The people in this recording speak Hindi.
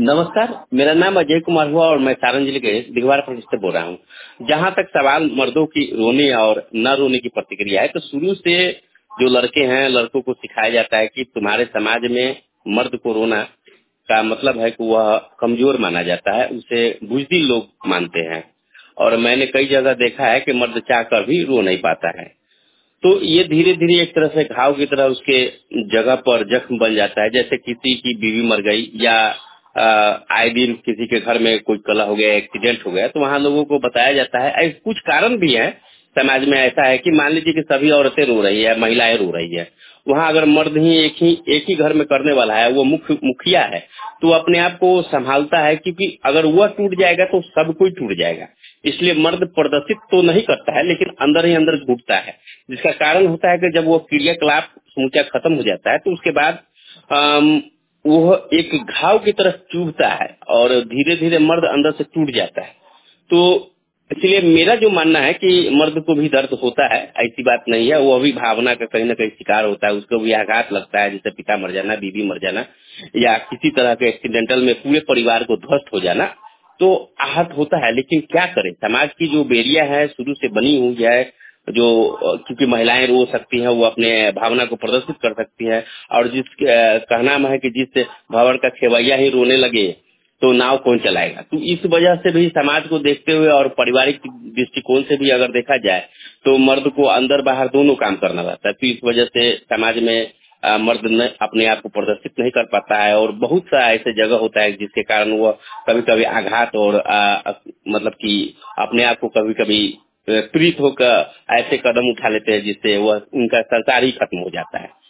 नमस्कार, मेरा नाम अजय कुमार हुआ और मैं सारण जिले के दिघवारा प्रदेश से बोल रहा हूँ। जहाँ तक सवाल मर्दों की रोने और न रोने की प्रतिक्रिया है, तो शुरू से जो लड़के हैं, लड़कों को सिखाया जाता है कि तुम्हारे समाज में मर्द को रोना का मतलब है कि वह कमजोर माना जाता है, उसे बुज़दिल लोग मानते हैं। और मैंने कई जगह देखा है कि मर्द चाह कर भी रो नहीं पाता है। तो ये धीरे धीरे एक तरह से घाव की तरह उसके जगह पर जख्म बन जाता है। जैसे किसी की बीवी मर गई या आए दिन किसी के घर में कोई कलह हो गया, एक्सीडेंट हो गया, तो वहाँ लोगों को बताया जाता है। ऐसे कुछ कारण भी हैं समाज में। ऐसा है कि मान लीजिए कि सभी औरतें रो रही है, महिलाएं रो रही है, वहाँ अगर मर्द ही एक ही घर में करने वाला है, वो मुखिया है, तो अपने आप को संभालता है, क्योंकि अगर वह टूट जाएगा तो सब कोई टूट जाएगा। इसलिए मर्द प्रदर्शित तो नहीं करता है, लेकिन अंदर ही अंदर घुटता है। जिसका कारण होता है कि जब वो क्रियाकलाप समूचा खत्म हो जाता है, तो उसके बाद वो एक घाव की तरह चुभता है और धीरे धीरे मर्द अंदर से टूट जाता है। तो इसलिए मेरा जो मानना है कि मर्द को भी दर्द होता है, ऐसी बात नहीं है। वो भी भावना का कहीं ना कहीं शिकार होता है, उसको भी आघात लगता है, जैसे पिता मर जाना, बीवी मर जाना, या किसी तरह के एक्सीडेंटल में पूरे परिवार को ध्वस्त हो जाना, तो आहत होता है। लेकिन क्या करें, समाज की जो बेरिया है शुरू से बनी हुई है, जो क्योंकि महिलाएं रो सकती हैं, वो अपने भावना को प्रदर्शित कर सकती हैं। और कहना है कि जिस भंवर का खेवैया ही रोने लगे तो नाव कौन चलाएगा। तो इस वजह से भी समाज को देखते हुए और पारिवारिक दृष्टिकोण से भी अगर देखा जाए, तो मर्द को अंदर बाहर दोनों काम करना रहता है। तो इस वजह से समाज में मर्द अपने आप को प्रदर्शित नहीं कर पाता है, और बहुत सा ऐसे जगह होता है जिसके कारण वो कभी कभी आघात और मतलब कि अपने आप को कभी कभी पीड़ित होकर ऐसे कदम उठा लेते हैं जिससे वह उनका संसार ही खत्म हो जाता है।